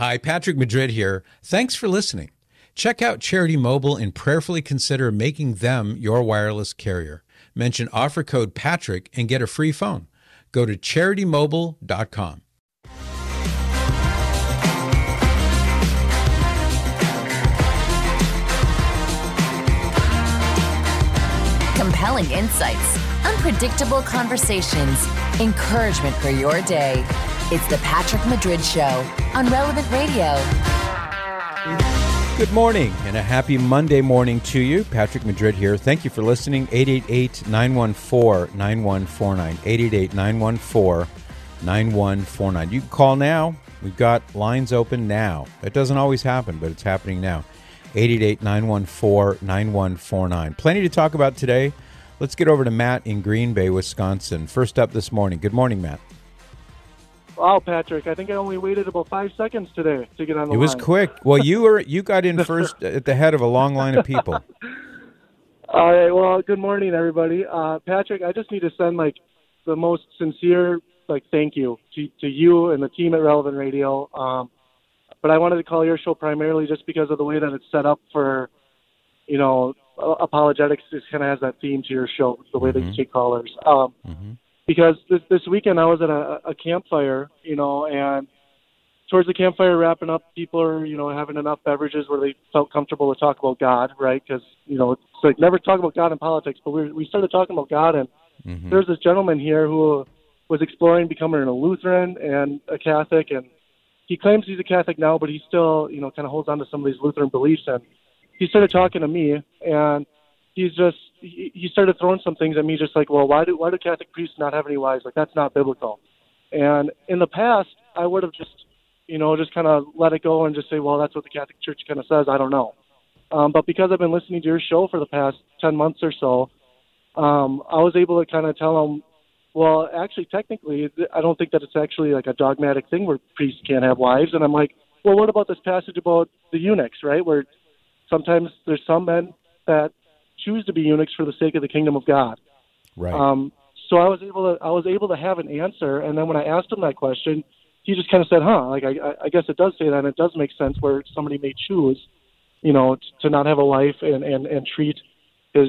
Hi, Patrick Madrid here. Thanks for listening. Check out Charity Mobile and prayerfully consider making them your wireless carrier. Mention offer code Patrick and get a free phone. Go to CharityMobile.com. Compelling insights, unpredictable conversations, encouragement for your day. It's the Patrick Madrid Show on Relevant Radio. Good morning and a happy Monday morning to you. Patrick Madrid here. Thank you for listening. 888-914-9149. 888-914-9149. You can call now. We've got lines open now. That doesn't always happen, but it's happening now. 888-914-9149. Plenty to talk about today. Let's get over to Matt in Green Bay, Wisconsin. First up this morning. Good morning, Matt. Wow, Patrick, I think I only waited about 5 seconds today to get on the line. It was quick. Well, you got in first at the head of a long line of people. All right, well, good morning, everybody. Patrick, I just need to send, the most sincere, thank you to you and the team at Relevant Radio. But I wanted to call your show primarily just because of the way that it's set up for, apologetics just kind of has that theme to your show, the way that you take callers. Because this weekend I was at a campfire, and towards the campfire wrapping up, people are, having enough beverages where they felt comfortable to talk about God, right? Because, it's like never talk about God in politics, but we started talking about God, and there's this gentleman here who was exploring becoming a Lutheran and a Catholic, and he claims he's a Catholic now, but he still, kind of holds on to some of these Lutheran beliefs, and he started talking to me, and he started throwing some things at me, just like, well, why do Catholic priests not have any wives? That's not biblical. And in the past, I would have just kind of let it go and just say, well, that's what the Catholic Church kind of says. I don't know. But because I've been listening to your show for the past 10 months or so, I was able to kind of tell him, well, actually, technically, I don't think that it's actually a dogmatic thing where priests can't have wives. And I'm like, well, what about this passage about the eunuchs, right? Where sometimes there's some men that choose to be eunuchs for the sake of the kingdom of God. Right. So I was able to have an answer, and then when I asked him that question, he just kind of said, I guess it does say that, and it does make sense where somebody may choose, to not have a wife and treat his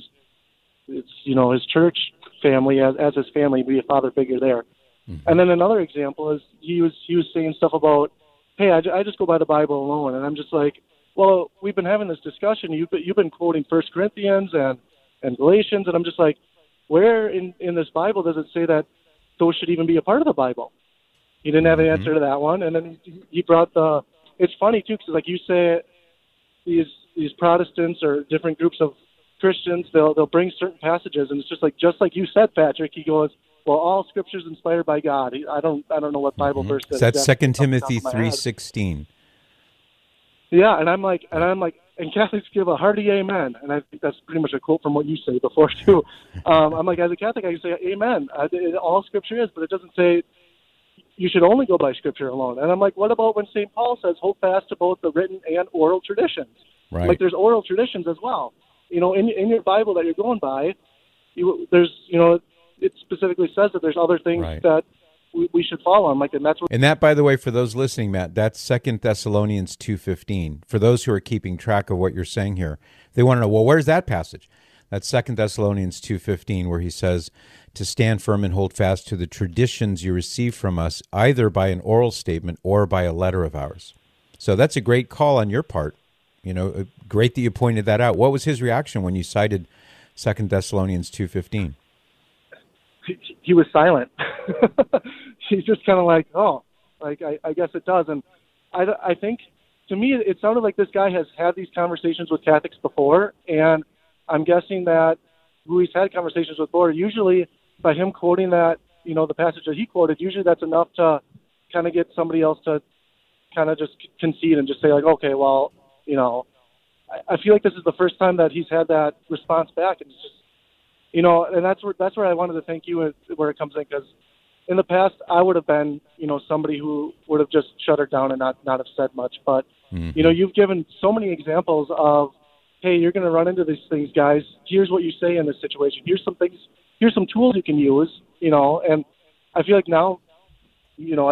church family as his family, be a father figure there. And then another example is he was saying stuff about, hey, I just go by the Bible alone, and I'm just like, well, we've been having this discussion. You've been quoting 1 Corinthians and Galatians, and I'm just like, where in this Bible does it say that those should even be a part of the Bible? He didn't have an answer to that one, and then he brought it's funny, too, because you say these Protestants or different groups of Christians, they'll bring certain passages, and it's just like you said, Patrick, he goes, well, all Scripture is inspired by God. I don't know what Bible verse that is. That's 2 Timothy 3:16. Yeah, and I'm like, and Catholics give a hearty amen, and I think that's pretty much a quote from what you say before too. I'm like, as a Catholic, I can say amen. All Scripture is, but it doesn't say you should only go by Scripture alone. And I'm like, what about when St. Paul says hold fast to both the written and oral traditions? Right. There's oral traditions as well. In your Bible that you're going by, there's it specifically says that there's other things that we should follow him, and that's what. And that, by the way, for those listening, Matt, that's 2 Thessalonians 2:15. For those who are keeping track of what you're saying here, they want to know, well, where's that passage? That's 2 Thessalonians 2:15, where he says to stand firm and hold fast to the traditions you receive from us, either by an oral statement or by a letter of ours. So that's a great call on your part. Great that you pointed that out. What was his reaction when you cited 2 Thessalonians 2:15? He was silent. He's just kind of like, I guess it does. And I think, to me, it sounded like this guy has had these conversations with Catholics before, and I'm guessing that who he's had conversations with before, usually by him quoting that, the passage that he quoted, usually that's enough to kind of get somebody else to kind of just concede and just say, okay, well, I feel like this is the first time that he's had that response back, and it's just, and that's where I wanted to thank you where it comes in, because in the past I would have been, somebody who would have just shut her down and not have said much. But, you've given so many examples of, hey, you're going to run into these things, guys. Here's what you say in this situation. Here's some things. Here's some tools you can use, and I feel like now,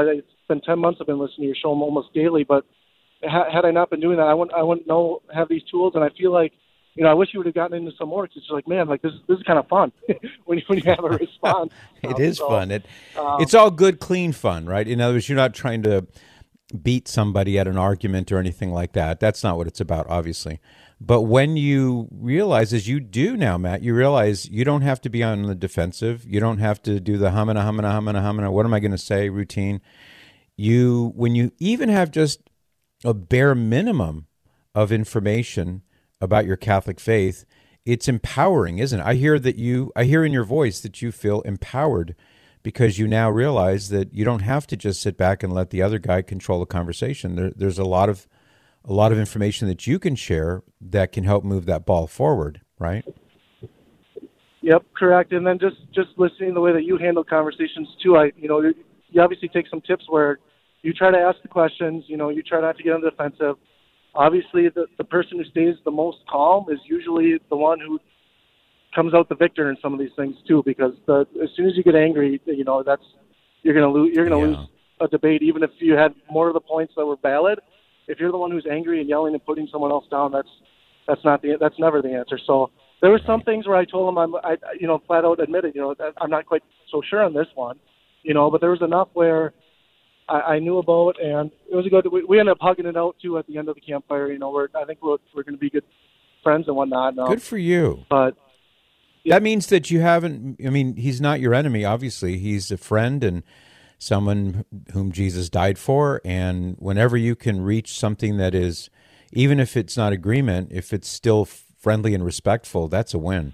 been 10 months I've been listening to your show almost daily, but had I not been doing that, I wouldn't have these tools. And I feel like, I wish you would have gotten into some more, because it's like, man, like this is kind of fun when you have a response. It is fun. It's all good, clean fun, right? In other words, you're not trying to beat somebody at an argument or anything like that. That's not what it's about, obviously. But when you realize, as you do now, Matt, you realize you don't have to be on the defensive. You don't have to do the humana, what am I going to say routine. When you even have just a bare minimum of information about your Catholic faith, it's empowering, isn't it? I hear in your voice that you feel empowered, because you now realize that you don't have to just sit back and let the other guy control the conversation. There's a lot of information that you can share that can help move that ball forward, right? Yep, correct. And then just listening to the way that you handle conversations too. You obviously take some tips where you try to ask the questions. You try not to get on the defensive. Obviously, the person who stays the most calm is usually the one who comes out the victor in some of these things too. Because as soon as you get angry, you're going to lose. You're going to lose a debate, even if you had more of the points that were valid. If you're the one who's angry and yelling and putting someone else down, that's never the answer. So there were some things where I told him I flat out admitted, that I'm not quite so sure on this one, but there was enough where I knew about, and it was a good. We ended up hugging it out too at the end of the campfire. I think we're going to be good friends and whatnot. Good for you. But that means that you haven't. I mean, he's not your enemy. Obviously, he's a friend and someone whom Jesus died for. And whenever you can reach something that is, even if it's not agreement, if it's still friendly and respectful, that's a win.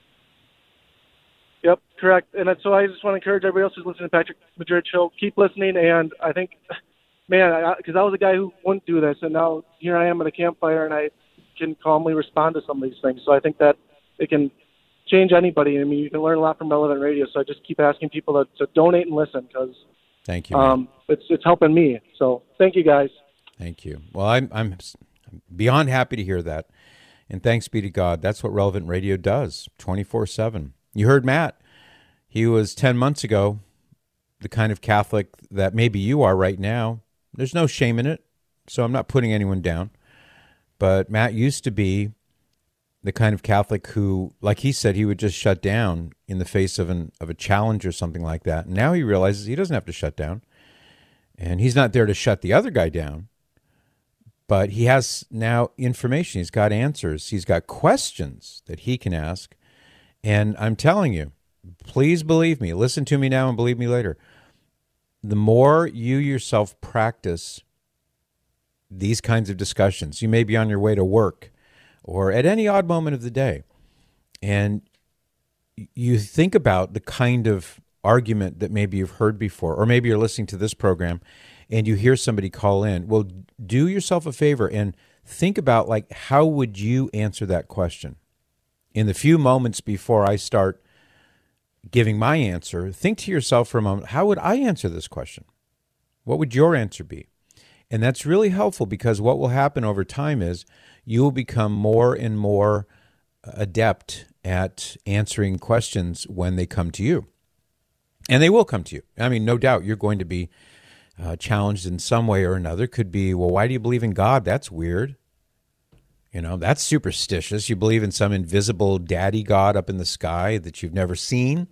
Yep, correct. And so I just want to encourage everybody else who's listening to Patrick Madrid Show, keep listening. And I think, man, because I was a guy who wouldn't do this, and now here I am at a campfire, and I can calmly respond to some of these things. So I think that it can change anybody. I mean, you can learn a lot from Relevant Radio. So I just keep asking people to donate and listen, because thank you. It's helping me. So thank you, guys. Thank you. Well, I'm beyond happy to hear that, and thanks be to God. That's what Relevant Radio does, 24/7. You heard Matt. He was 10 months ago the kind of Catholic that maybe you are right now. There's no shame in it, so I'm not putting anyone down. But Matt used to be the kind of Catholic who, like he said, he would just shut down in the face of a challenge or something like that. And now he realizes he doesn't have to shut down. And he's not there to shut the other guy down. But he has now information. He's got answers. He's got questions that he can ask. And I'm telling you, please believe me, listen to me now and believe me later. The more you yourself practice these kinds of discussions, you may be on your way to work or at any odd moment of the day, and you think about the kind of argument that maybe you've heard before, or maybe you're listening to this program and you hear somebody call in. Well, do yourself a favor and think about, like, how would you answer that question? In the few moments before I start giving my answer, think to yourself for a moment, how would I answer this question? What would your answer be? And that's really helpful, because what will happen over time is you will become more and more adept at answering questions when they come to you. And they will come to you. I mean, no doubt you're going to be challenged in some way or another. Could be, well, why do you believe in God? That's weird. That's superstitious. You believe in some invisible daddy God up in the sky that you've never seen?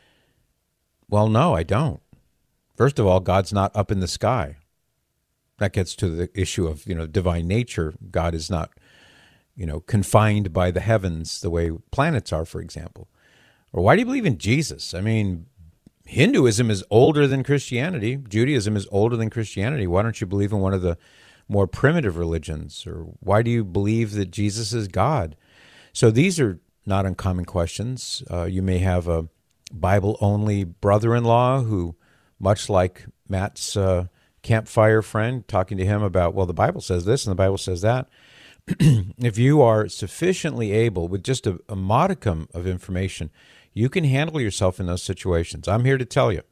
Well, no, I don't. First of all, God's not up in the sky. That gets to the issue of, divine nature. God is not, confined by the heavens the way planets are, for example. Or why do you believe in Jesus? I mean, Hinduism is older than Christianity. Judaism is older than Christianity. Why don't you believe in one of the more primitive religions? Or why do you believe that Jesus is God? So these are not uncommon questions. You may have a Bible-only brother-in-law who, much like Matt's campfire friend, talking to him about, well, the Bible says this and the Bible says that. If you are sufficiently able, with just a modicum of information, you can handle yourself in those situations. I'm here to tell you.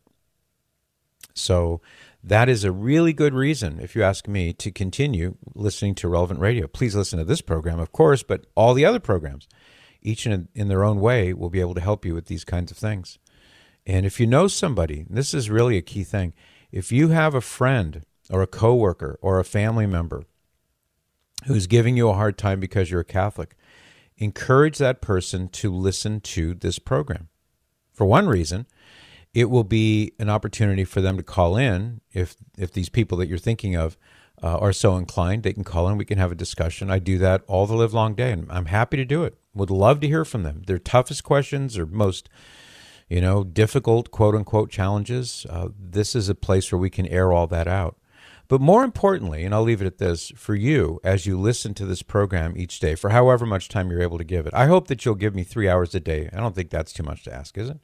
So that is a really good reason, if you ask me, to continue listening to Relevant Radio. Please listen to this program, of course, but all the other programs, each in their own way, will be able to help you with these kinds of things. And if you know somebody, this is really a key thing, If you have a friend or a coworker or a family member who's giving you a hard time because you're a Catholic, encourage that person to listen to this program. For one reason, it will be an opportunity for them to call in. If these people that you're thinking of are so inclined, they can call in. We can have a discussion. I do that all the live long day, and I'm happy to do it. Would love to hear from them. Their toughest questions or most, difficult, quote-unquote, challenges. This is a place where we can air all that out. But more importantly, and I'll leave it at this, for you, as you listen to this program each day, for however much time you're able to give it, I hope that you'll give me 3 hours a day. I don't think that's too much to ask, is it?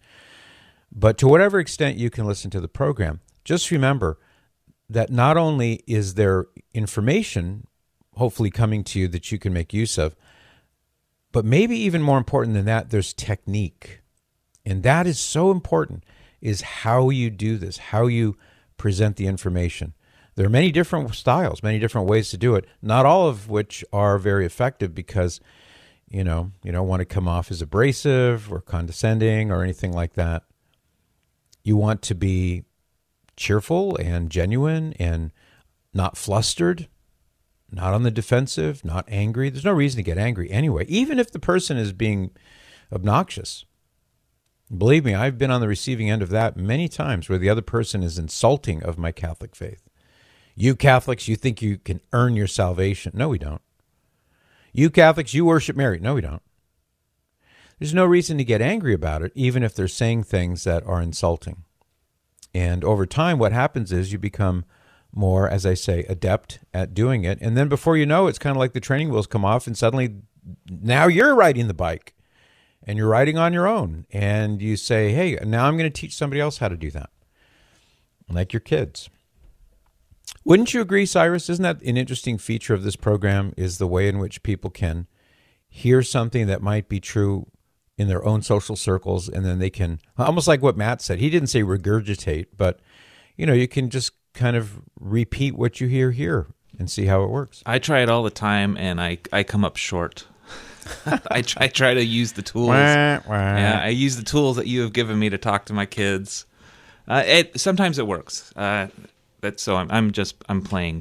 But to whatever extent you can listen to the program, just remember that not only is there information hopefully coming to you that you can make use of, but maybe even more important than that, there's technique. And that is so important, is how you do this, how you present the information. There are many different styles, many different ways to do it, not all of which are very effective because, you don't want to come off as abrasive or condescending or anything like that. You want to be cheerful and genuine and not flustered, not on the defensive, not angry. There's no reason to get angry anyway, even if the person is being obnoxious. Believe me, I've been on the receiving end of that many times where the other person is insulting of my Catholic faith. You Catholics, you think you can earn your salvation. No, we don't. You Catholics, you worship Mary. No, we don't. There's no reason to get angry about it, even if they're saying things that are insulting. And over time, what happens is you become more, as I say, adept at doing it. And then before you know, it's kind of like the training wheels come off, and suddenly now you're riding the bike and you're riding on your own. And you say, hey, now I'm going to teach somebody else how to do that, like your kids. Wouldn't you agree, Cyrus? Isn't that an interesting feature of this program, is the way in which people can hear something that might be true in their own social circles, and then they can, almost like what Matt said, he didn't say regurgitate, but, you can just kind of repeat what you hear here and see how it works. I try it all the time, and I come up short. I try to use the tools. Yeah, I use the tools that you have given me to talk to my kids. Sometimes it works. So I'm playing.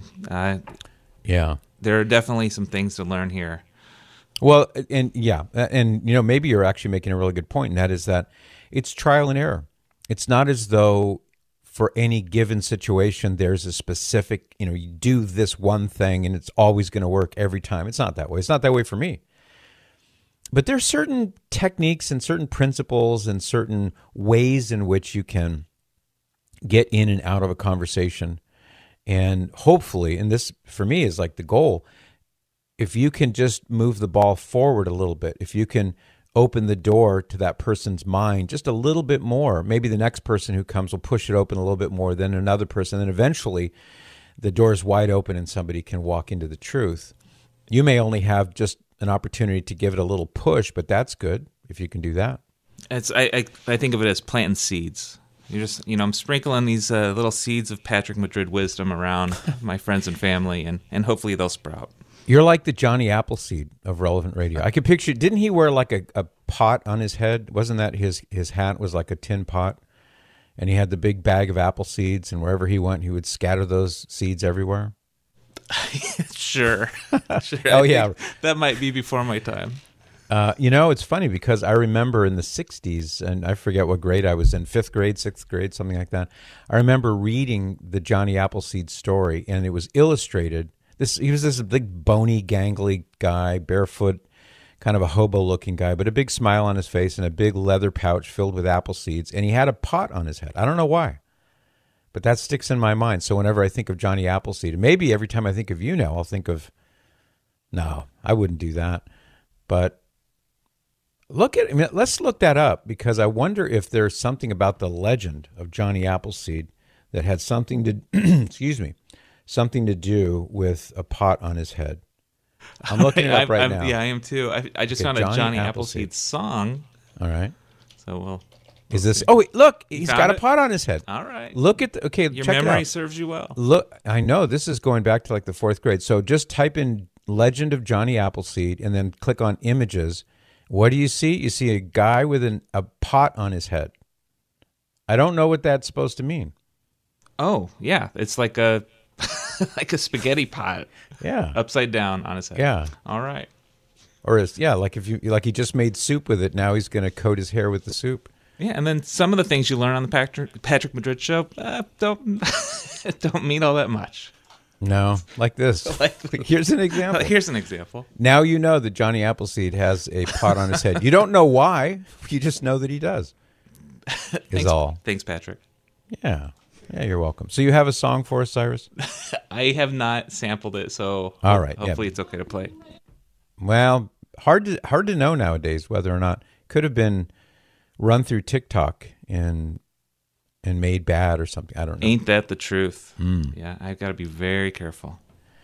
Yeah. There are definitely some things to learn here. Well, and maybe you're actually making a really good point, and that is that it's trial and error. It's not as though for any given situation there's a specific, you do this one thing and it's always going to work every time. It's not that way. It's not that way for me. But there's certain techniques and certain principles and certain ways in which you can get in and out of a conversation. And hopefully, and this for me is like the goal, if you can just move the ball forward a little bit, if you can open the door to that person's mind just a little bit more, maybe the next person who comes will push it open a little bit more, then another person, then eventually the door is wide open and somebody can walk into the truth. You may only have just an opportunity to give it a little push, but that's good if you can do that. I think of it as planting seeds. You're just, I'm sprinkling these little seeds of Patrick Madrid wisdom around my friends and family, and hopefully they'll sprout. You're like the Johnny Appleseed of Relevant Radio. I could picture, didn't he wear like a pot on his head? Wasn't that his hat was like a tin pot? And he had the big bag of apple seeds, and wherever he went, he would scatter those seeds everywhere? Sure. Oh, yeah. That might be before my time. It's funny because I remember in the 60s, and I forget what grade I was in, 5th grade, 6th grade, something like that. I remember reading the Johnny Appleseed story, and it was illustrated. He was this big, bony, gangly guy, barefoot, kind of a hobo-looking guy, but a big smile on his face and a big leather pouch filled with apple seeds, and he had a pot on his head. I don't know why, but that sticks in my mind. So whenever I think of Johnny Appleseed, and maybe every time I think of you now, I'll think of, no, I wouldn't do that. But let's look that up, because I wonder if there's something about the legend of Johnny Appleseed that had something to, something to do with a pot on his head. I'm looking it up right now. Yeah, I am too. I just found a Johnny Appleseed song. All right. So we'll is this? Oh, wait, look, he's got a pot on his head. All right. Look at okay. Your check memory it out. serves you well. Look, I know this is going back to like the 4th grade. So just type in "Legend of Johnny Appleseed" and then click on images. What do you see? You see a guy with a pot on his head. I don't know what that's supposed to mean. Oh, yeah. It's like a like a spaghetti pot. Yeah. Upside down on his head. Yeah. All right. Or like he just made soup with it. Now he's going to coat his hair with the soup. Yeah, and then some of the things you learn on the Patrick Madrid show don't don't mean all that much. No, like this. Here's an example. Here's an example. Now you know that Johnny Appleseed has a pot on his head. You don't know why. You just know that he does. Thanks, Patrick. Yeah. Yeah, you're welcome. So you have a song for us, Cyrus? I have not sampled it, so all right. Hopefully it's okay to play. Well, hard to know nowadays whether or not. Could have been run through TikTok and made bad or something. I don't know. Ain't that the truth? Yeah, I've got to be very careful.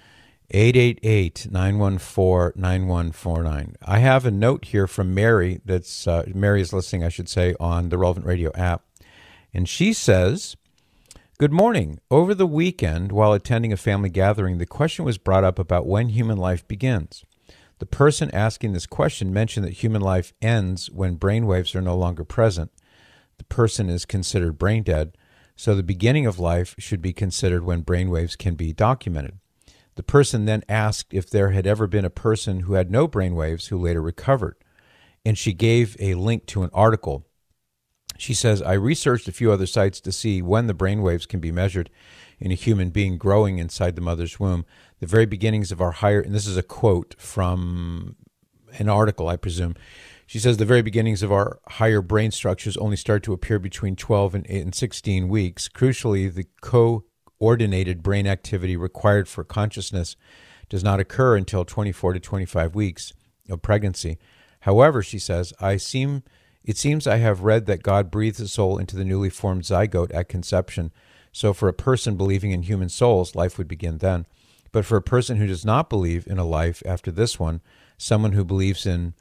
888-914-9149. I have a note here from Mary that's Mary is listening, I should say, on the Relevant Radio app. And she says, "Good morning. Over the weekend, while attending a family gathering, the question was brought up about when human life begins. The person asking this question mentioned that human life ends when brainwaves are no longer present. The person is considered brain dead, so the beginning of life should be considered when brainwaves can be documented. The person then asked if there had ever been a person who had no brainwaves who later recovered, and she gave a link to an article. She says, I researched a few other sites to see when the brainwaves can be measured in a human being growing inside the mother's womb. The very beginnings of our higher," and this is a quote from an article, I presume. She says, "The very beginnings of our higher brain structures only start to appear between 12 and 16 weeks. Crucially, the coordinated brain activity required for consciousness does not occur until 24 to 25 weeks of pregnancy. However," she says, it seems I have read that God breathes a soul into the newly formed zygote at conception. So for a person believing in human souls, life would begin then. But for a person who does not believe in a life after this one, someone who believes in,"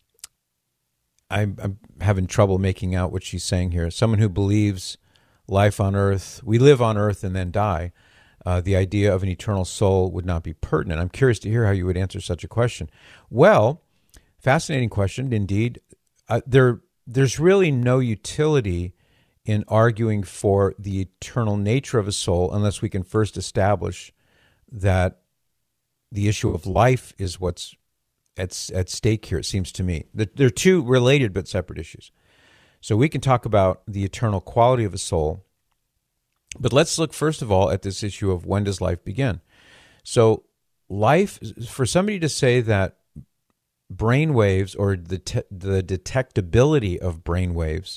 I'm having trouble making out what she's saying here, someone who believes life on earth, we live on earth and then die, the idea of an eternal soul would not be pertinent. I'm curious to hear how you would answer such a question. Well, fascinating question indeed. There's really no utility in arguing for the eternal nature of a soul unless we can first establish that the issue of life is what's at stake here, it seems to me. They're two related but separate issues. So we can talk about the eternal quality of a soul, but let's look first of all at this issue of when does life begin. So life, for somebody to say that brain waves or the detectability of brain waves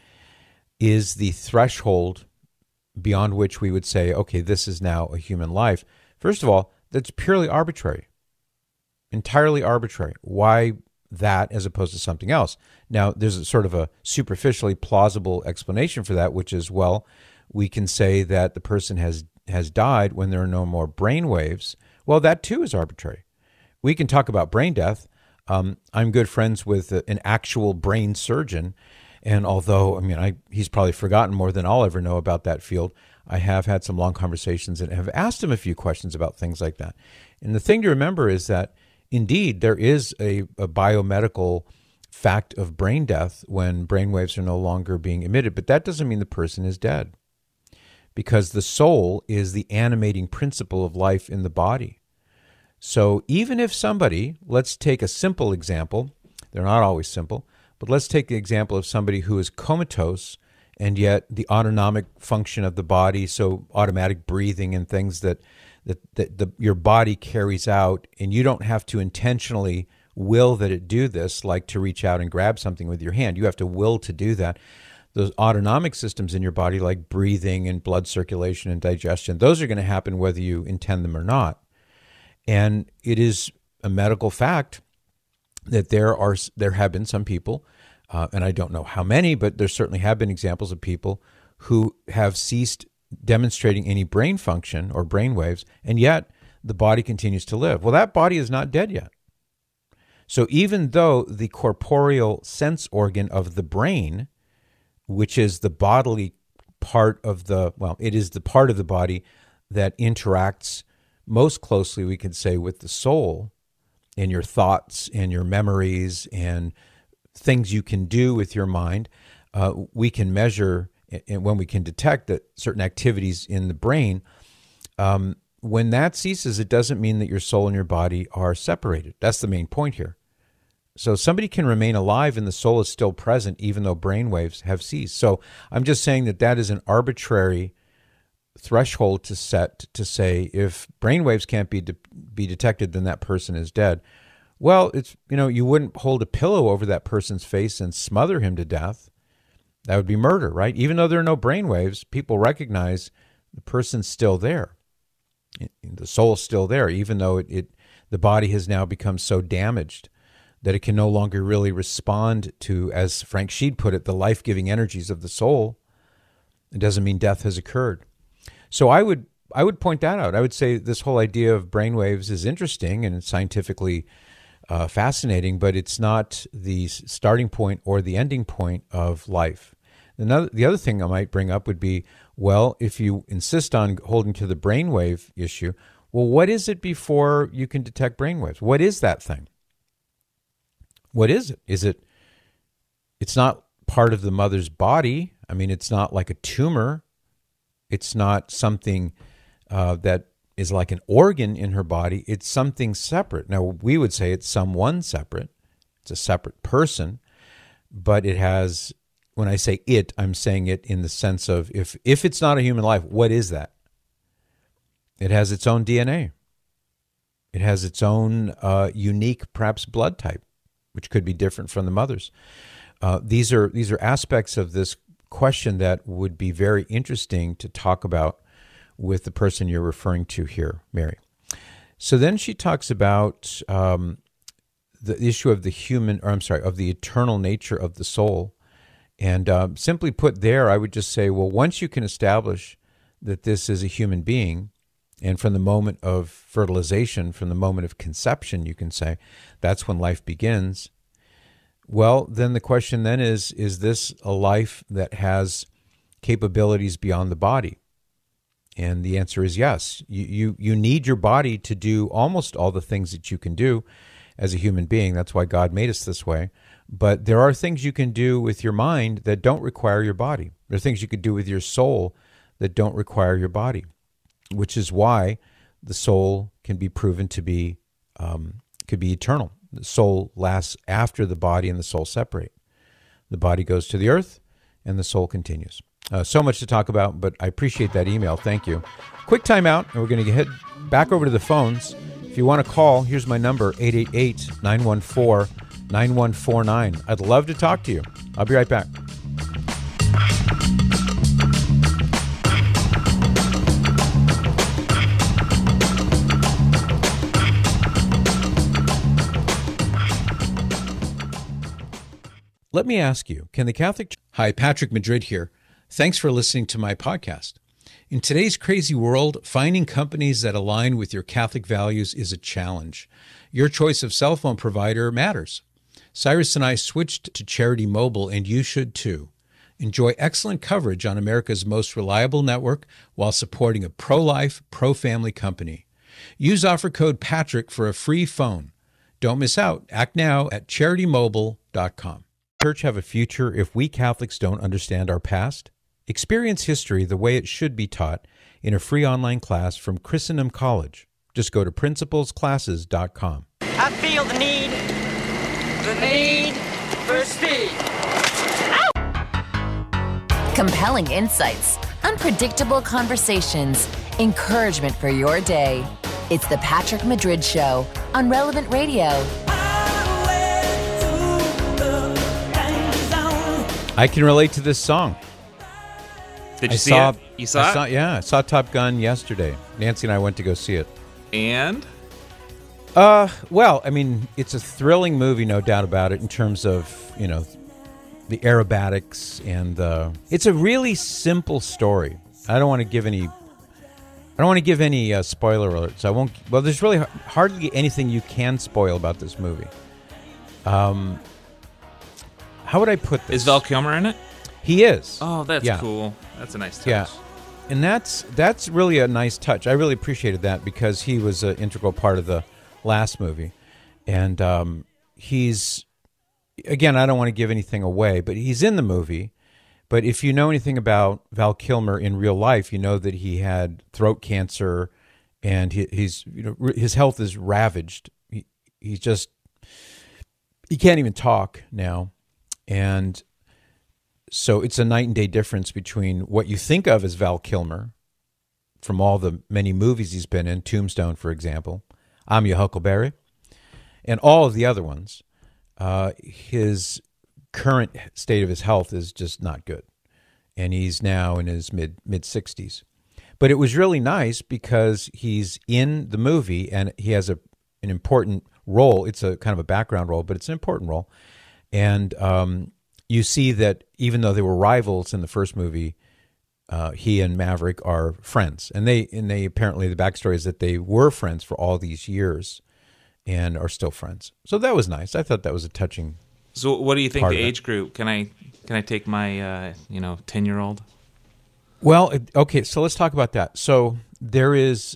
is the threshold beyond which we would say, okay, this is now a human life. First of all, that's purely arbitrary, entirely arbitrary. Why that as opposed to something else? Now, there's a sort of a superficially plausible explanation for that, which is, well, we can say that the person has died when there are no more brain waves. Well, that too is arbitrary. We can talk about brain death. I'm good friends with an actual brain surgeon, and although, he's probably forgotten more than I'll ever know about that field, I have had some long conversations and have asked him a few questions about things like that. And the thing to remember is that, indeed, there is a biomedical fact of brain death when brain waves are no longer being emitted, but that doesn't mean the person is dead, because the soul is the animating principle of life in the body. So even if somebody, let's take a simple example, they're not always simple, but let's take the example of somebody who is comatose and yet the autonomic function of the body, so automatic breathing and things that your body carries out, and you don't have to intentionally will that it do this, like to reach out and grab something with your hand. You have to will to do that. Those autonomic systems in your body, like breathing and blood circulation and digestion, those are going to happen whether you intend them or not. And it is a medical fact that there have been some people, and I don't know how many, but there certainly have been examples of people who have ceased demonstrating any brain function or brain waves, and yet the body continues to live. Well, that body is not dead yet. So even though the corporeal sense organ of the brain, which is the bodily part of it is the part of the body that interacts most closely, we could say, with the soul and your thoughts and your memories and things you can do with your mind, we can measure and when we can detect that certain activities in the brain, when that ceases, it doesn't mean that your soul and your body are separated. That's the main point here. So somebody can remain alive and the soul is still present even though brainwaves have ceased. So I'm just saying that is an arbitrary threshold to set to say if brainwaves can't be detected, then that person is dead. Well, it's, you wouldn't hold a pillow over that person's face and smother him to death. That would be murder, right? Even though there are no brainwaves, people recognize the person's still there. The soul's still there, even though the body has now become so damaged that it can no longer really respond to, as Frank Sheed put it, the life-giving energies of the soul. It doesn't mean death has occurred. So I would point that out. I would say this whole idea of brainwaves is interesting and scientifically fascinating, but it's not the starting point or the ending point of life. The other thing I might bring up would be, well, if you insist on holding to the brainwave issue, well, what is it before you can detect brainwaves? What is that thing? What is it? It's not part of the mother's body. I mean, it's not like a tumor. It's not something that is like an organ in her body. It's something separate. Now, we would say it's someone separate. It's a separate person, but it has, when I say it, I'm saying it in the sense of if it's not a human life, what is that? It has its own DNA. It has its own unique, perhaps, blood type, which could be different from the mother's. These are aspects of this question that would be very interesting to talk about with the person you're referring to here, Mary. So then she talks about the issue of the of the eternal nature of the soul. And simply put there, I would just say, well, once you can establish that this is a human being, and from the moment of fertilization, from the moment of conception, you can say, that's when life begins. Well, then the question then is this a life that has capabilities beyond the body? And the answer is yes. You need your body to do almost all the things that you can do as a human being. That's why God made us this way. But there are things you can do with your mind that don't require your body. There are things you could do with your soul that don't require your body, which is why the soul can be proven to be could be eternal. The soul lasts after the body and the soul separate. The body goes to the earth and the soul continues. So much to talk about, but I appreciate that email. Thank you. Quick time out, and we're going to head back over to the phones. If you want to call, here's my number, 888-914-9149. I'd love to talk to you. I'll be right back. Let me ask you, can the Catholic... Hi, Patrick Madrid here. Thanks for listening to my podcast. In today's crazy world, finding companies that align with your Catholic values is a challenge. Your choice of cell phone provider matters. Cyrus and I switched to Charity Mobile, and you should too. Enjoy excellent coverage on America's most reliable network while supporting a pro-life, pro-family company. Use offer code PATRICK for a free phone. Don't miss out. Act now at CharityMobile.com. Church have a future if we Catholics don't understand our past? Experience history the way it should be taught in a free online class from Christendom College. Just go to principlesclasses.com. I feel the need for speed. Ow! Compelling insights, unpredictable conversations, encouragement for your day. It's the Patrick Madrid Show on Relevant Radio. I can relate to this song. Did you see it? You saw it? Yeah, I saw Top Gun yesterday. Nancy and I went to go see it. And? Well, I mean, it's a thrilling movie, no doubt about it, in terms of, the aerobatics and it's a really simple story. I don't want to give any spoiler alerts. I won't. Well, there's really hardly anything you can spoil about this movie. How would I put this? Is Val Kilmer in it? He is. Oh, that's cool. That's a nice touch. Yeah. And that's really a nice touch. I really appreciated that because he was an integral part of the last movie. And he's, again, I don't want to give anything away, but he's in the movie. But if you know anything about Val Kilmer in real life, you know that he had throat cancer, and he's his health is ravaged. He can't even talk now, and so it's a night and day difference between what you think of as Val Kilmer from all the many movies he's been in, Tombstone, for example, I'm Your Huckleberry, and all of the other ones. His current state of his health is just not good, and he's now in his mid 60s. But it was really nice because he's in the movie and he has an important role. It's a kind of a background role, but it's an important role. And you see that even though they were rivals in the first movie, he and Maverick are friends. And they apparently, the backstory is that they were friends for all these years and are still friends. So that was nice. I thought that was a touching. So what do you think the age group? Can I take my 10-year-old? Well, okay, so let's talk about that. So there is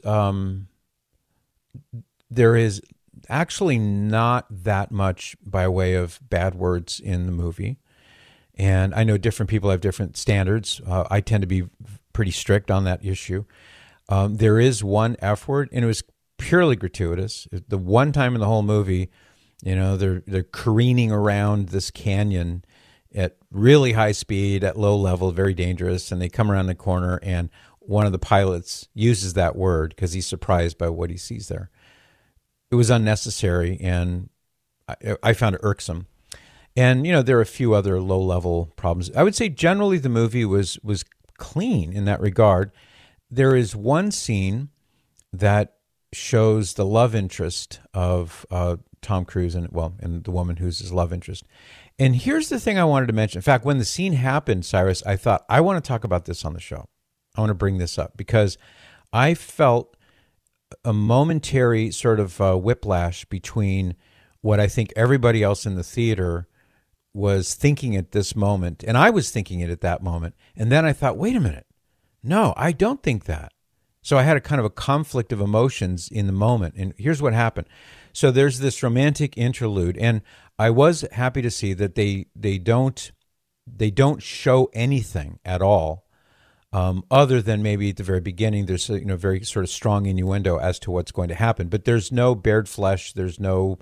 actually not that much by way of bad words in the movie. And I know different people have different standards. I tend to be pretty strict on that issue. There is one F word, and it was purely gratuitous. The one time in the whole movie, they're careening around this canyon at really high speed, at low level, very dangerous, and they come around the corner, and one of the pilots uses that word because he's surprised by what he sees there. It was unnecessary, and I found it irksome. And, there are a few other low-level problems. I would say generally the movie was clean in that regard. There is one scene that shows the love interest of Tom Cruise and the woman who's his love interest. And here's the thing I wanted to mention. In fact, when the scene happened, Cyrus, I thought, I want to talk about this on the show. I want to bring this up because I felt a momentary sort of whiplash between what I think everybody else in the theater was thinking at this moment, and I was thinking it at that moment. And then I thought, wait a minute. No, I don't think that. So I had a kind of a conflict of emotions in the moment. And here's what happened. So there's this romantic interlude, and I was happy to see that they don't show anything at all, other than maybe at the very beginning. There's a very sort of strong innuendo as to what's going to happen, but there's no bared flesh. There's no,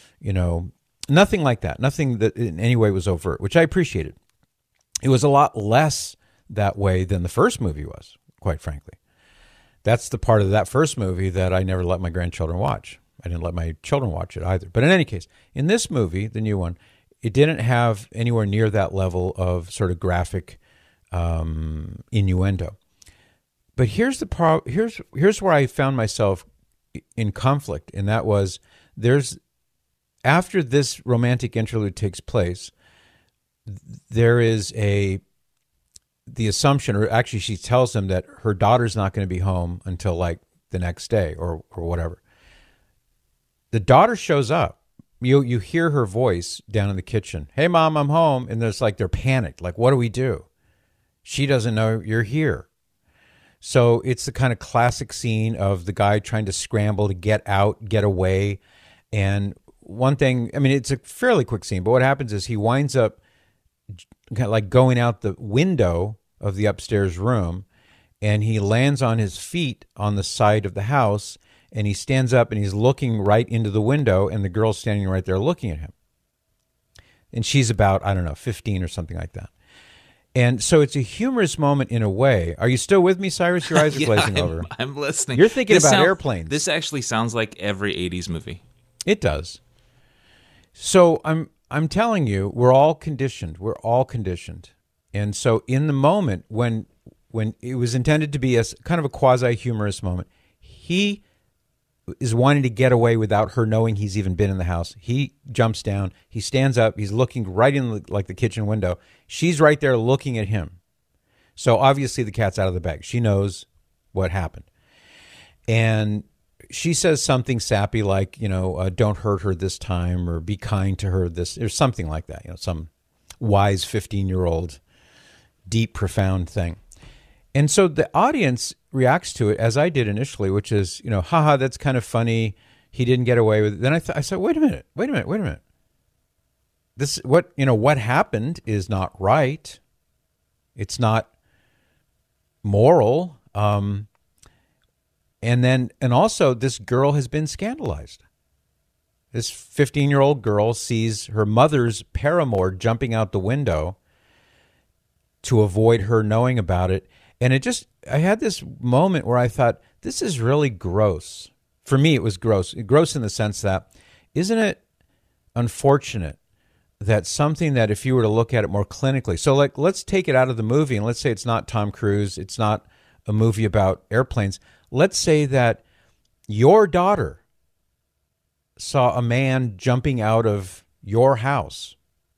nothing like that. Nothing that in any way was overt, which I appreciated. It was a lot less that way than the first movie was, quite frankly. That's the part of that first movie that I never let my grandchildren watch. I didn't let my children watch it either. But in any case, in this movie, the new one, it didn't have anywhere near that level of sort of graphic innuendo. But here's where I found myself in conflict, and that was after this romantic interlude takes place, there is the assumption, or actually she tells him that her daughter's not going to be home until like the next day or whatever. The daughter shows up. You hear her voice down in the kitchen. Hey, Mom, I'm home. And there's they're panicked. Like, what do we do? She doesn't know you're here. So it's the kind of classic scene of the guy trying to scramble to get out, get away. And one thing, it's a fairly quick scene, but what happens is he winds up kind of like going out the window of the upstairs room, and he lands on his feet on the side of the house, and he stands up and he's looking right into the window, and the girl's standing right there looking at him. And she's about, 15 or something like that. And so it's a humorous moment in a way. Are you still with me, Cyrus? Your eyes are glazing over. I'm listening. You're thinking about airplanes. This actually sounds like every 80s movie. It does. So I'm telling you, we're all conditioned. We're all conditioned. And so in the moment when it was intended to be a kind of a quasi-humorous moment, he is wanting to get away without her knowing he's even been in the house. He jumps down. He stands up. He's looking right in the kitchen window. She's right there looking at him. So obviously the cat's out of the bag. She knows what happened. And she says something sappy like, don't hurt her this time, or be kind to her this, or something like that. Some wise 15-year-old, deep, profound thing. And so the audience reacts to it as I did initially, which is, haha, that's kind of funny. He didn't get away with it. Then I said, wait a minute. This, what happened is not right. It's not moral. And also this girl has been scandalized. This 15-year-old girl sees her mother's paramour jumping out the window to avoid her knowing about it. And I had this moment where I thought, this is really gross. For me, it was gross. Gross in the sense that, isn't it unfortunate that something that if you were to look at it more clinically, so like let's take it out of the movie and let's say it's not Tom Cruise, it's not a movie about airplanes. Let's say that your daughter saw a man jumping out of your house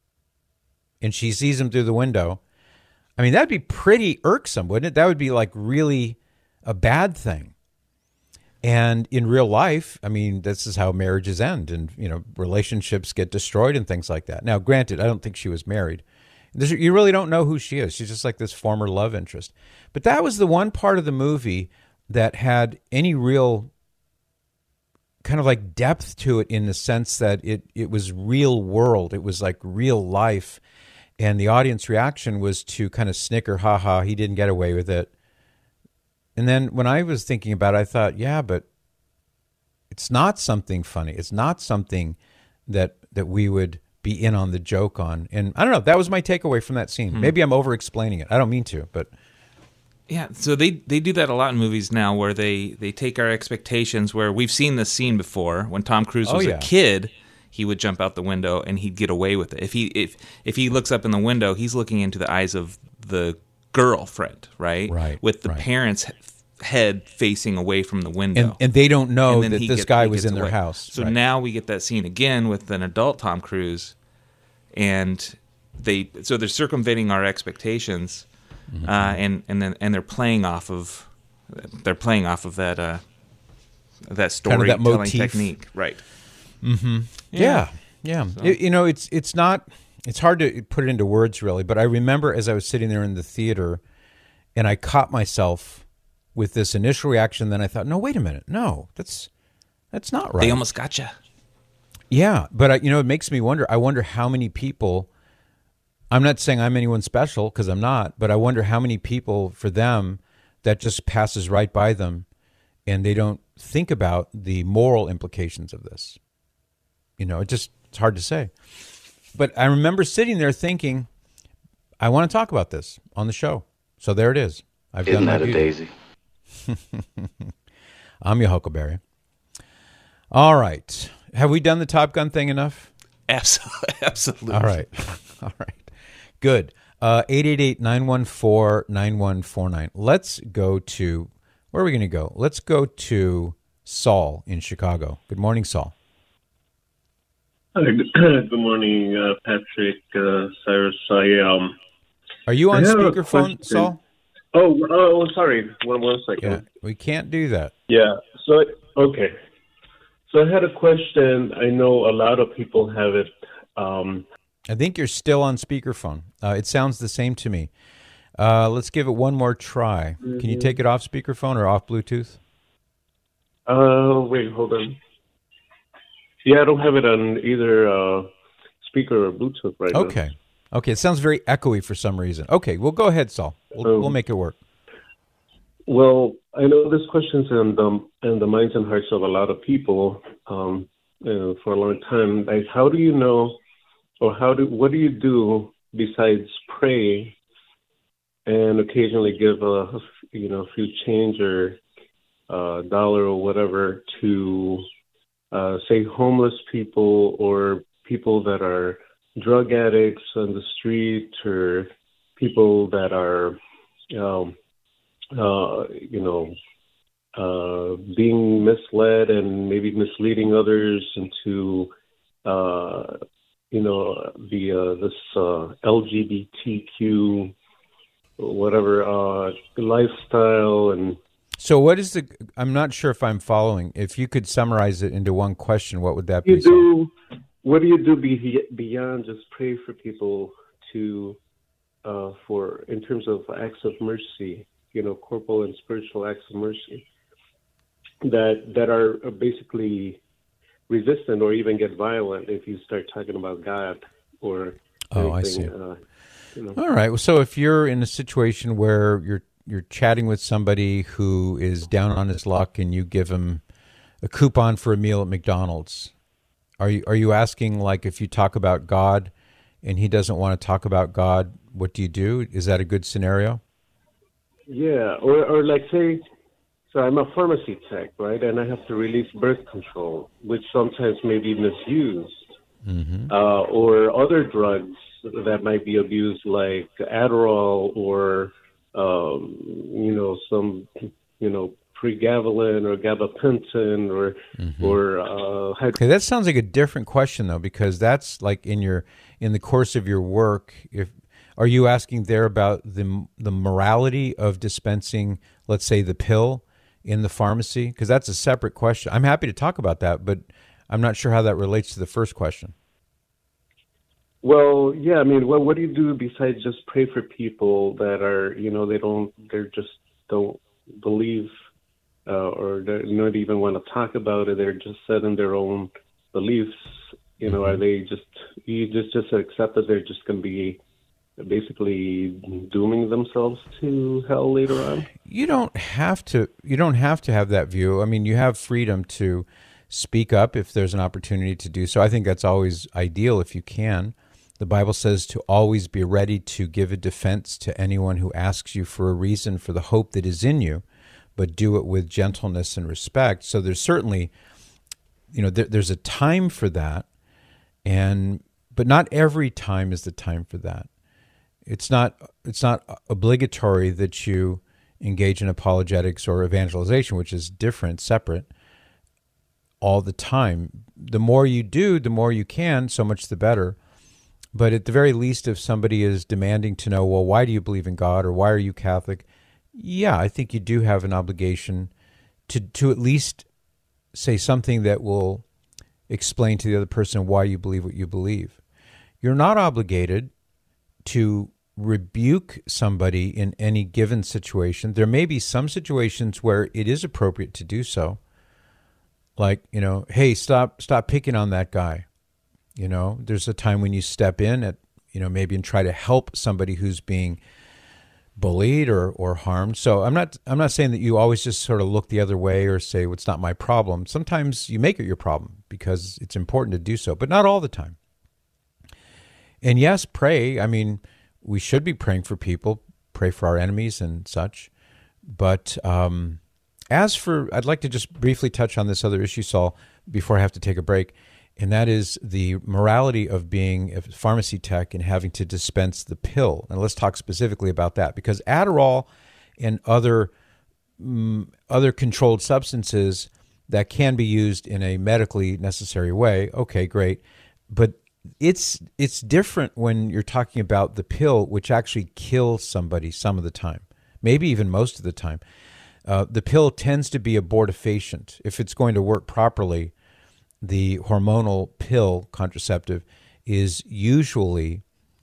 and she sees him through the window. I mean, that'd be pretty irksome, wouldn't it? That would be like really a bad thing. And in real life, I mean, this is how marriages end and, relationships get destroyed and things like that. Now, granted, I don't think she was married. You really don't know who she is. She's just like this former love interest. But that was the one part of the movie that had any real kind of like depth to it in the sense that it was real world. It was like real life. And the audience reaction was to kind of snicker, ha ha, he didn't get away with it. And then when I was thinking about it, I thought, yeah, but it's not something funny. It's not something that we would be in on the joke on. And I don't know, that was my takeaway from that scene. Maybe I'm over-explaining it. I don't mean to, but... Yeah, so they do that a lot in movies now where they take our expectations where we've seen this scene before. When Tom Cruise was a kid, he would jump out the window and he'd get away with it. If he looks up in the window, he's looking into the eyes of the girlfriend, right? Right. With the parents' head facing away from the window. And they don't know that this guy was in their house. So now we get that scene again with an adult Tom Cruise, and they're circumventing our expectations, and they're playing off of that storytelling technique, right? Mm-hmm. Yeah. So. It's hard to put it into words really, but I remember as I was sitting there in the theater, and I caught myself with this initial reaction. Then I thought, no, wait a minute, no, that's not right. They almost got you. Yeah, but it makes me wonder. I wonder how many people. I'm not saying I'm anyone special because I'm not, but I wonder how many people for them that just passes right by them, and they don't think about the moral implications of this. It's hard to say. But I remember sitting there thinking, I want to talk about this on the show. So there it is. I've done that. Isn't that a daisy? I'm your Huckleberry. All right. Have we done the Top Gun thing enough? Absolutely. All right. Good. 888-914-9149. Let's go to, where are we going to go? Let's go to Saul in Chicago. Good morning, Saul. Hi, good morning, Patrick, Cyrus. Are you on speakerphone, Saul? Oh, sorry. One second. Yeah, we can't do that. Yeah. So, okay. So I had a question. I know a lot of people have it. I think you're still on speakerphone. It sounds the same to me. Let's give it one more try. Mm-hmm. Can you take it off speakerphone or off Bluetooth? Wait, hold on. Yeah, I don't have it on either speaker or Bluetooth right now. Okay, it sounds very echoey for some reason. Okay, well, go ahead, Saul. We'll make it work. Well, I know this question's in the minds and hearts of a lot of people for a long time. Like, how do you know, or what do you do besides pray and occasionally give a few change or dollar or whatever to say homeless people or people that are drug addicts on the street, or people that are being misled and maybe misleading others into this LGBTQ whatever lifestyle. And so what is I'm not sure if I'm following. If you could summarize it into one question, what would that be? What do you do beyond just pray for people to, in terms of acts of mercy, corporal and spiritual acts of mercy that are basically resistant or even get violent if you start talking about God or anything? I see. All right. Well, so if you're in a situation where you're chatting with somebody who is down on his luck and you give him a coupon for a meal at McDonald's, are you asking, like, if you talk about God and he doesn't want to talk about God, what do you do? Is that a good scenario? Yeah, or like say, so I'm a pharmacy tech, right? And I have to release birth control, which sometimes may be misused, or other drugs that might be abused, like Adderall or some pregabalin or gabapentin or Okay, that sounds like a different question though, because that's like in the course of your work. Are you asking there about the morality of dispensing, let's say, the pill in the pharmacy? Because that's a separate question. I'm happy to talk about that, but I'm not sure how that relates to the first question. Well, yeah, I mean, what do you do besides just pray for people that are, they just don't believe or they don't even want to talk about it. They're just set in their own beliefs. Are they you just accept that they're just going to be basically dooming themselves to hell later on? You don't have to have that view. I mean, you have freedom to speak up if there's an opportunity to do so. I think that's always ideal if you can. The Bible says to always be ready to give a defense to anyone who asks you for a reason for the hope that is in you, but do it with gentleness and respect. So there's certainly, there's a time for that, but not every time is the time for that. It's not obligatory that you engage in apologetics or evangelization, which is different, separate, all the time. The more you do, the more you can, so much the better. But at the very least, if somebody is demanding to know, well, why do you believe in God, or why are you Catholic? Yeah, I think you do have an obligation to at least say something that will explain to the other person why you believe what you believe. You're not obligated to rebuke somebody in any given situation. There may be some situations where it is appropriate to do so. Like, hey, stop picking on that guy. There's a time when you step in at, maybe and try to help somebody who's being bullied or harmed. So I'm not saying that you always just sort of look the other way or say, well, it's not my problem. Sometimes you make it your problem because it's important to do so, but not all the time. And yes, pray. I mean, we should be praying for people, pray for our enemies and such. But I'd like to just briefly touch on this other issue, Saul, before I have to take a break. And that is the morality of being a pharmacy tech and having to dispense the pill. And let's talk specifically about that, because Adderall and other controlled substances that can be used in a medically necessary way, okay, great. But it's different when you're talking about the pill, which actually kills somebody some of the time, maybe even most of the time. The pill tends to be abortifacient. If it's going to work properly, the hormonal pill contraceptive is usually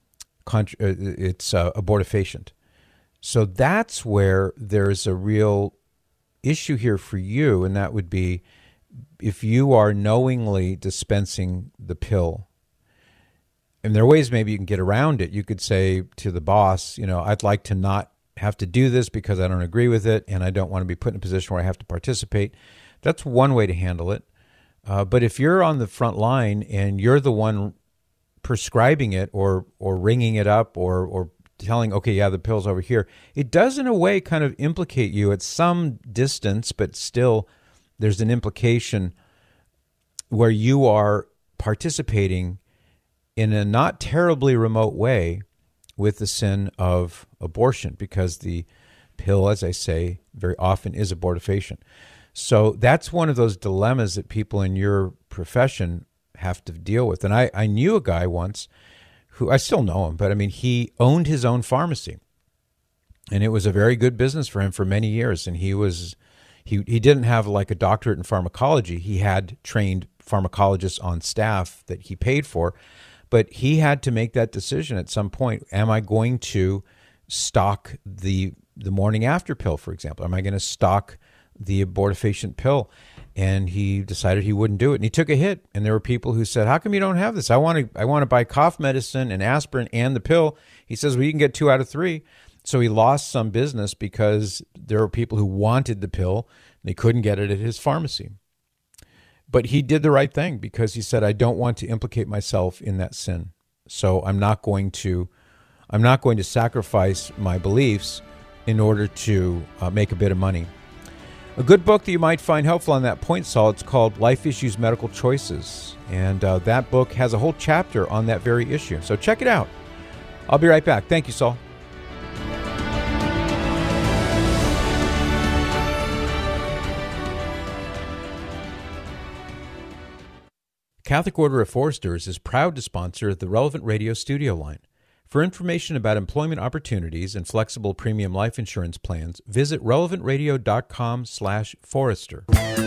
abortifacient. So that's where there's a real issue here for you, and that would be if you are knowingly dispensing the pill. And there are ways maybe you can get around it. You could say to the boss, I'd like to not have to do this because I don't agree with it, and I don't want to be put in a position where I have to participate. That's one way to handle it. But if you're on the front line and you're the one prescribing it or ringing it up or telling, okay, yeah, the pill's over here, it does in a way kind of implicate you at some distance, but still there's an implication where you are participating in a not terribly remote way with the sin of abortion, because the pill, as I say, very often is abortifacient. So that's one of those dilemmas that people in your profession have to deal with. And I knew a guy once who, I still know him, but I mean, he owned his own pharmacy. And it was a very good business for him for many years. And he didn't have like a doctorate in pharmacology. He had trained pharmacologists on staff that he paid for. But he had to make that decision at some point. Am I going to stock the morning after pill, for example? Am I going to stock the abortifacient pill, and he decided he wouldn't do it. And he took a hit. And there were people who said, "How come you don't have this? I want to buy cough medicine and aspirin and the pill." He says, "Well, you can get 2 out of 3." So he lost some business because there were people who wanted the pill. They couldn't get it at his pharmacy. But he did the right thing because he said, "I don't want to implicate myself in that sin. So I'm not going to sacrifice my beliefs in order to make a bit of money." A good book that you might find helpful on that point, Saul, it's called Life Issues, Medical Choices. And that book has a whole chapter on that very issue. So check it out. I'll be right back. Thank you, Saul. Catholic Order of Foresters is proud to sponsor the Relevant Radio studio line. For information about employment opportunities and flexible premium life insurance plans, visit relevantradio.com/forester.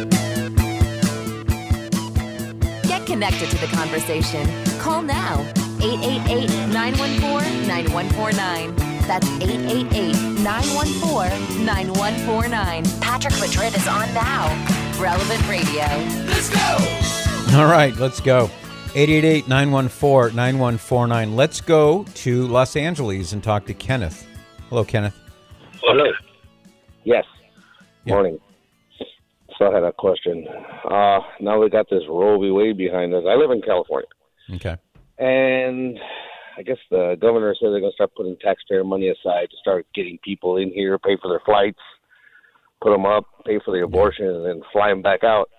Get connected to the conversation. Call now. 888-914-9149. That's 888-914-9149. Patrick Madrid is on now. Relevant Radio. Let's go! All right, let's go. 888-914-9149. Let's go to Los Angeles and talk to Kenneth. Hello, Kenneth. Hello. Yes. Yeah. Morning. So I had a question. Now we got this Roe v. Wade behind us. I live in California. Okay. And I guess the governor said they're going to start putting taxpayer money aside to start getting people in here, pay for their flights, put them up, pay for the abortion, and then fly them back out.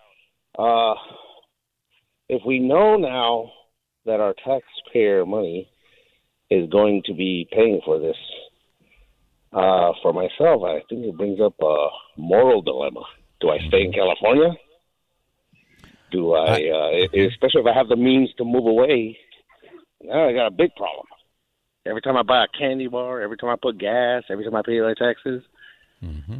If we know now that our taxpayer money is going to be paying for this, for myself, I think it brings up a moral dilemma. Do I stay in California? Do I, especially if I have the means to move away, now I got a big problem. Every time I buy a candy bar, every time I put gas, every time I pay my taxes. Mm-hmm.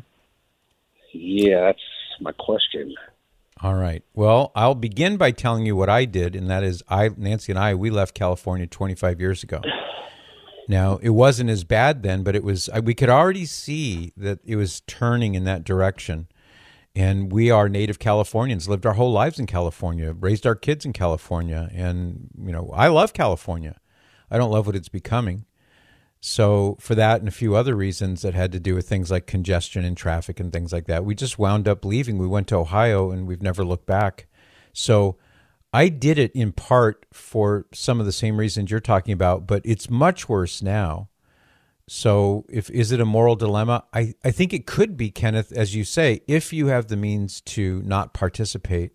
Yeah, that's my question. All right. Well, I'll begin by telling you what I did, and that is Nancy and I, we left California 25 years ago. Now, it wasn't as bad then, but we could already see that it was turning in that direction. And we are native Californians, lived our whole lives in California, raised our kids in California. And, I love California. I don't love what it's becoming. So for that and a few other reasons that had to do with things like congestion and traffic and things like that, we just wound up leaving. We went to Ohio and we've never looked back. So I did it in part for some of the same reasons you're talking about, but it's much worse now. So is it a moral dilemma? I think it could be, Kenneth, as you say, if you have the means to not participate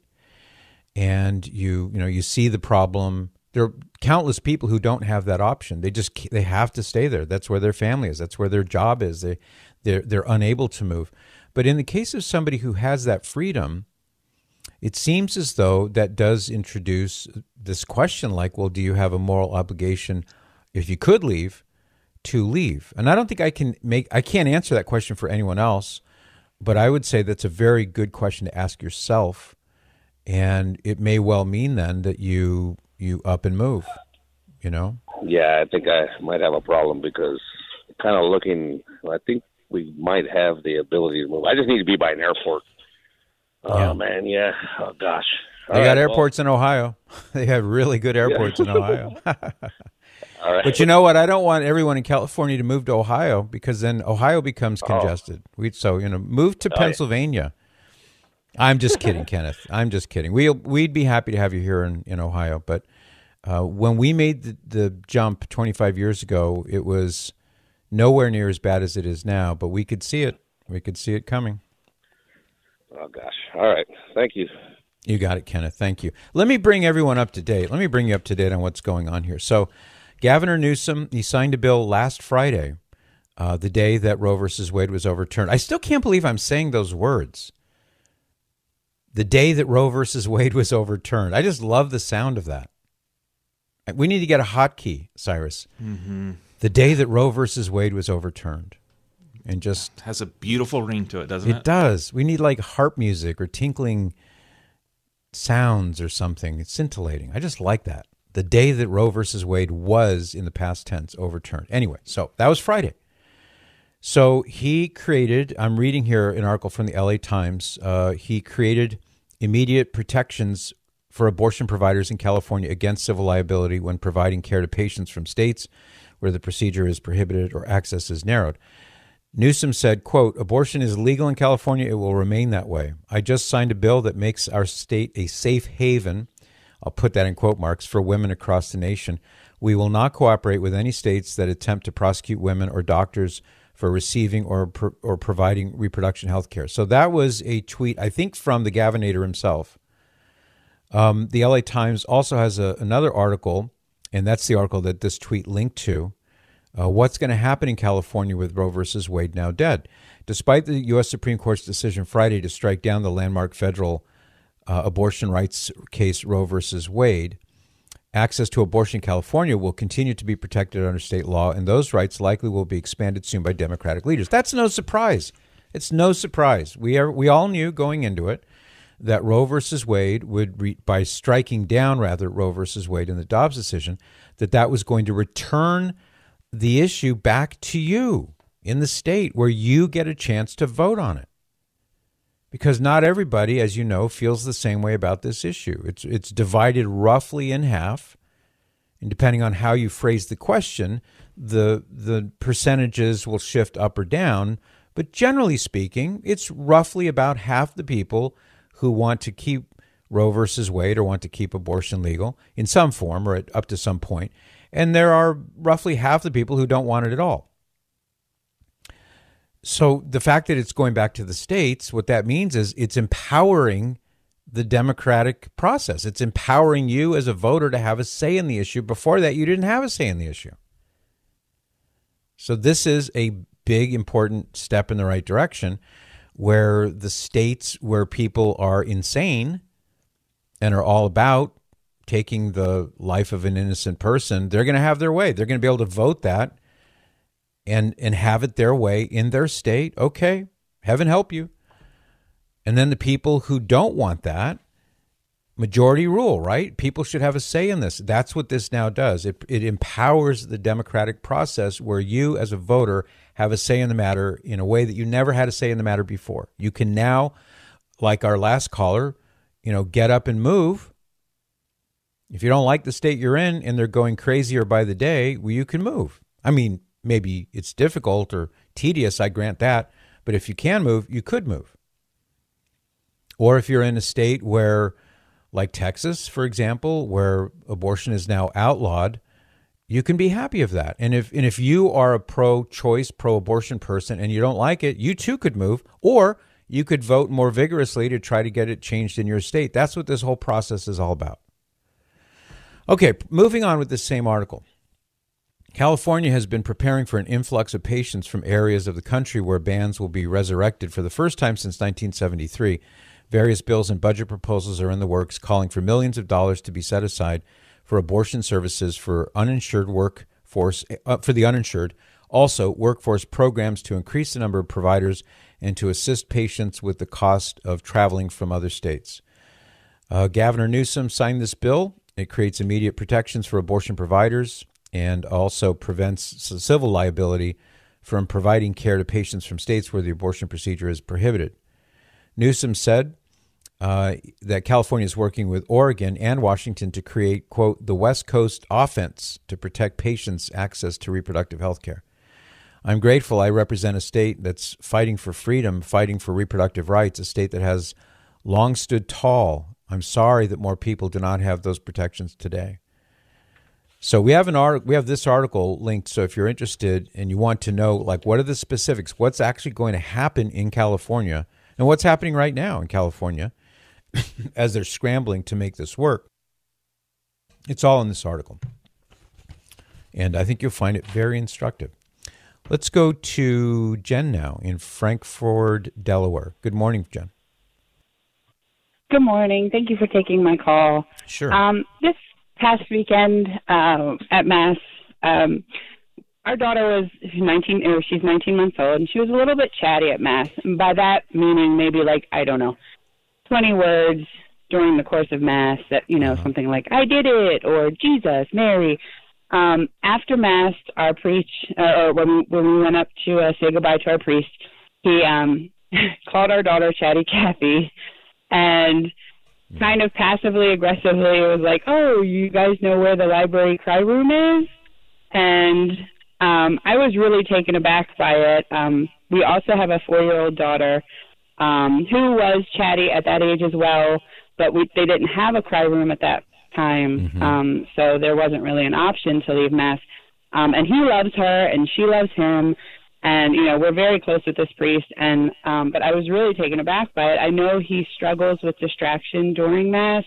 and you see the problem. There are countless people who don't have that option. They have to stay there. That's where their family is. That's where their job is. They're unable to move. But in the case of somebody who has that freedom, it seems as though that does introduce this question like, well, do you have a moral obligation, if you could leave, to leave? And I don't think I can't answer that question for anyone else, but I would say that's a very good question to ask yourself. And it may well mean then that you up and move, Yeah, I think I might have a problem because kind of looking, I think we might have the ability to move. I just need to be by an airport. Oh, man, yeah. Oh, gosh. They got airports in Ohio. They have really good airports in Ohio. All right. But you know what? I don't want everyone in California to move to Ohio because then Ohio becomes congested. Move to Pennsylvania. I'm just kidding, Kenneth. I'm just kidding. We'd be happy to have you here in Ohio. But when we made the jump 25 years ago, it was nowhere near as bad as it is now. But we could see it. We could see it coming. Oh, gosh. All right. Thank you. You got it, Kenneth. Thank you. Let me bring everyone up to date. Let me bring you up to date on what's going on here. So Gavin Newsom, he signed a bill last Friday, the day that Roe versus Wade was overturned. I still can't believe I'm saying those words. The day that Roe versus Wade was overturned. I just love the sound of that. We need to get a hotkey, Cyrus. Mm-hmm. The day that Roe versus Wade was overturned. And just has a beautiful ring to it, doesn't it? It does. We need like harp music or tinkling sounds or something. It's scintillating. I just like that. The day that Roe versus Wade was, in the past tense, overturned. Anyway, so that was Friday. So he created, I'm reading here an article from the LA Times, he created immediate protections for abortion providers in California against civil liability when providing care to patients from states where the procedure is prohibited or access is narrowed. Newsom said, quote, "Abortion is legal in California. It will remain that way. I just signed a bill that makes our state a safe haven," I'll put that in quote marks, "for women across the nation. We will not cooperate with any states that attempt to prosecute women or doctors for receiving or providing reproduction health care." So that was a tweet, I think, from the Gavinator himself. The LA Times also has another article, and that's the article that this tweet linked to. What's going to happen in California with Roe versus Wade now dead? Despite the U.S. Supreme Court's decision Friday to strike down the landmark federal abortion rights case Roe versus Wade, access to abortion in California will continue to be protected under state law, and those rights likely will be expanded soon by Democratic leaders. That's no surprise. It's no surprise. We all knew going into it that Roe versus Wade would, by striking down Roe versus Wade in the Dobbs decision, that was going to return the issue back to you in the state where you get a chance to vote on it. Because not everybody, as you know, feels the same way about this issue. It's divided roughly in half, and depending on how you phrase the question, the percentages will shift up or down. But generally speaking, it's roughly about half the people who want to keep Roe versus Wade or want to keep abortion legal in some form or up to some point. And there are roughly half the people who don't want it at all. So the fact that it's going back to the states, what that means is it's empowering the democratic process. It's empowering you as a voter to have a say in the issue. Before that, you didn't have a say in the issue. So this is a big, important step in the right direction, where the states where people are insane and are all about taking the life of an innocent person, they're going to have their way. They're going to be able to vote that and have it their way in their state. Okay, heaven help you. And then the people who don't want that, majority rule, right? People should have a say in this. That's what this now does. It empowers the democratic process where you as a voter have a say in the matter in a way that you never had a say in the matter before. You can now, like our last caller, get up and move. If you don't like the state you're in and they're going crazier by the day, well, you can move. I mean, maybe it's difficult or tedious, I grant that. But if you can move, you could move. Or if you're in a state where, like Texas, for example, where abortion is now outlawed, you can be happy of that. And if you are a pro-choice, pro-abortion person and you don't like it, you too could move. Or you could vote more vigorously to try to get it changed in your state. That's what this whole process is all about. Okay, moving on with this same article. California has been preparing for an influx of patients from areas of the country where bans will be resurrected for the first time since 1973. Various bills and budget proposals are in the works, calling for millions of dollars to be set aside for abortion services for uninsured workforce, for the uninsured. Also, workforce programs to increase the number of providers and to assist patients with the cost of traveling from other states. Governor Newsom signed this bill. It creates immediate protections for abortion providers and also prevents civil liability from providing care to patients from states where the abortion procedure is prohibited. Newsom said that California is working with Oregon and Washington to create, quote, the West Coast offense to protect patients' access to reproductive health care. I'm grateful I represent a state that's fighting for freedom, fighting for reproductive rights, a state that has long stood tall. I'm sorry that more people do not have those protections today. So we have this article linked. So if you're interested and you want to know, like, what are the specifics, what's actually going to happen in California and what's happening right now in California as they're scrambling to make this work, it's all in this article. And I think you'll find it very instructive. Let's go to Jen now in Frankfort, Delaware. Good morning, Jen. Good morning. Thank you for taking my call. Sure. This past weekend at Mass, our daughter was 19, or she's 19 months old, and she was a little bit chatty at Mass. And by that meaning maybe 20 words during the course of Mass that, something like, I did it, or Jesus, Mary. After Mass, our priest, or when we went up to say goodbye to our priest, he called our daughter Chatty Cathy, and kind of passively aggressively was like, "Oh, you guys know where the library cry room is?" And I was really taken aback by it. We also have a 4-year-old daughter who was chatty at that age as well, but they didn't have a cry room at that time, so there wasn't really an option to leave Mass. And he loves her, and she loves him, and we're very close with this priest. And but I was really taken aback by it. I know he struggles with distraction during Mass.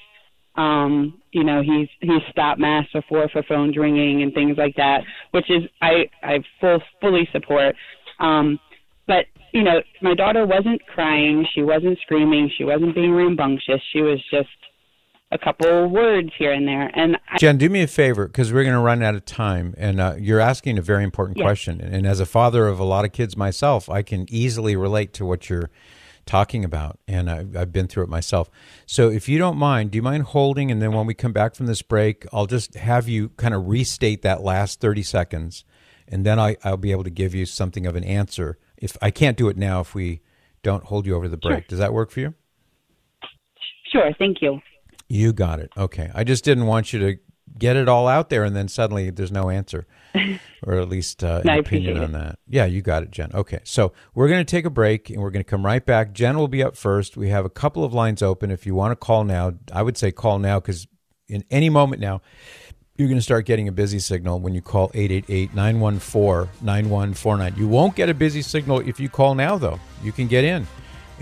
He's stopped Mass before for phones ringing and things like that, which is I fully support. But my daughter wasn't crying, she wasn't screaming, she wasn't being rambunctious. She was just a couple words here and there. And Jen, do me a favor, because we're going to run out of time, and you're asking a very important question. And as a father of a lot of kids myself, I can easily relate to what you're talking about, and I've been through it myself. So if you don't mind, do you mind holding, and then when we come back from this break, I'll just have you kind of restate that last 30 seconds, and then I'll be able to give you something of an answer. If I can't do it now, if we don't hold you over the break. Sure. Does that work for you? Sure, thank you. You got it. Okay. I just didn't want you to get it all out there and then suddenly there's no answer, or at least an opinion on that. Yeah, you got it, Jen. Okay. So we're going to take a break and we're going to come right back. Jen will be up first. We have a couple of lines open. If you want to call now, I would say call now, because in any moment now, you're going to start getting a busy signal when you call 888-914-9149. You won't get a busy signal if you call now, though. You can get in.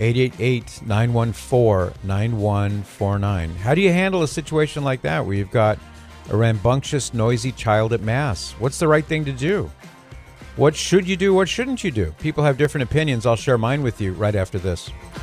888-914-9149. How do you handle a situation like that where you've got a rambunctious, noisy child at Mass? What's the right thing to do? What should you do? What shouldn't you do? People have different opinions. I'll share mine with you right after this.